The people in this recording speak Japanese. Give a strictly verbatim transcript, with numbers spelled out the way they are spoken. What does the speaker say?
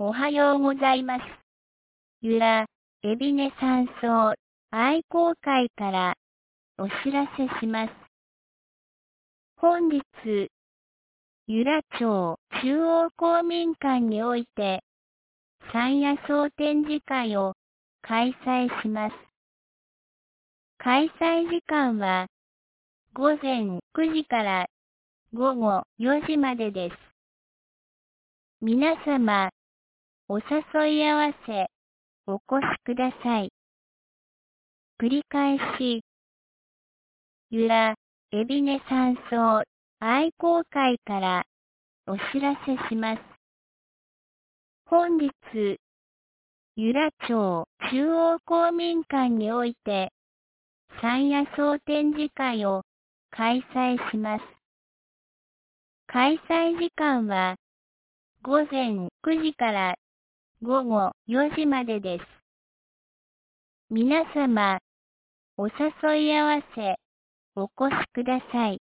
おはようございます。由良、海老根山荘愛好会からお知らせします。本日、由良町中央公民館において、山野草展示会を開催します。開催時間はごぜんくじからごごよじまでです。皆様、お誘い合わせ、お越しください。繰り返し、由良、海老根山荘愛好会からお知らせします。本日、由良町中央公民館において、山野草展示会を開催します。開催時間はごぜんくじからごごよじまでです。皆様、お誘い合わせ、お越しください。